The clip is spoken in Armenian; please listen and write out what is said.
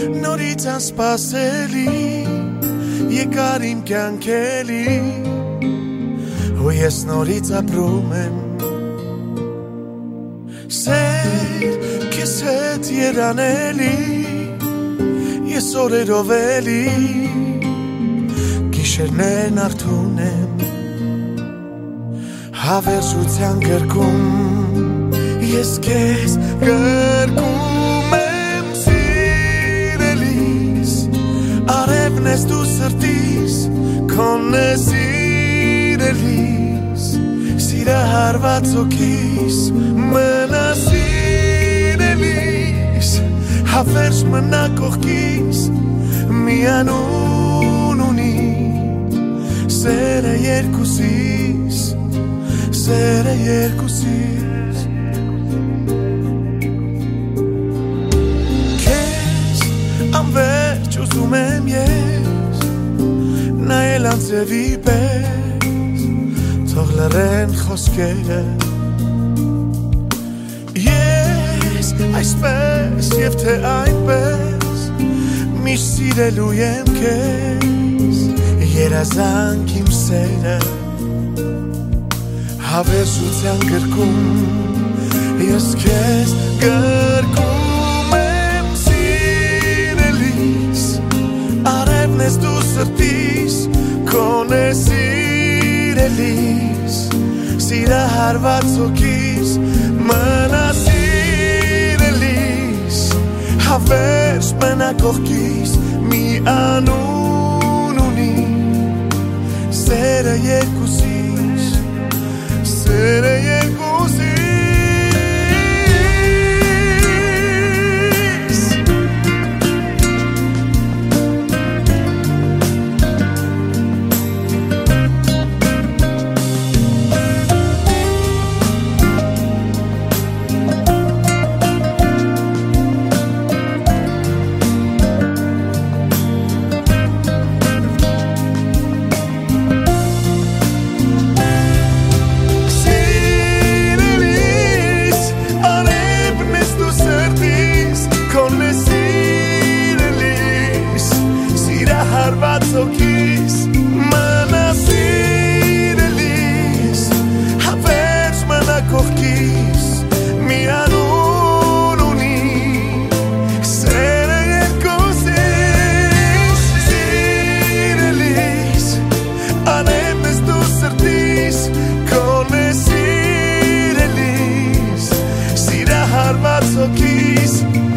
նորից անսպասելի եկար իմ կյանքելի ու ես նորից ապրում եմ սեր քեզ հետ երանելի ես օրերով էլի գիշերներն արթուն եմ հավերժության գրկում ես քեզ գրկում եմ սիրելիս արևն ես դու սրտիս քոնն է սիրելիս սիրահարված հոգիս մնա սիրելիս հավերժ մնա կողքիս միանուն ունի սերը երկուսիս սերը երկուսիս քեզ անվերջ ուզում եմ ես նայել անձևի պես թող լռեն խոսքերը ես այսպես և թե այնպես միշտ սիրելու եմ քեզ երազանք իմ սերը հավերժության գրկում ես քեզ գրկում եմ սիրելիս արևն ես դու սրտիս քոնն է սիրելիս սիրահարված հոգիս մնա սիրելիս հավերժ մնա կողքիս մի անուն ունի սերը երկուսիս սերը երկուսիս Kiss